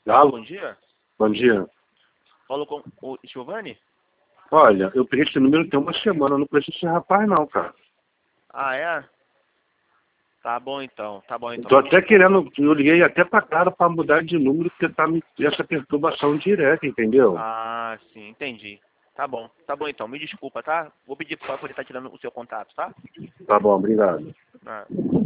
Alô? Bom dia. Bom dia. Falou com o Giovanni? Olha, eu peguei esse número tem uma semana, eu não conheço esse rapaz não, cara. Ah, é? Tá bom então, tá bom então. Tô até querendo, eu liguei até pra cara pra mudar de número, porque tá essa perturbação direta, entendeu? Ah, sim, entendi. Tá bom então, me desculpa, tá? Vou pedir pra poder estar tirando o seu contato, tá? Tá bom, obrigado. Ah.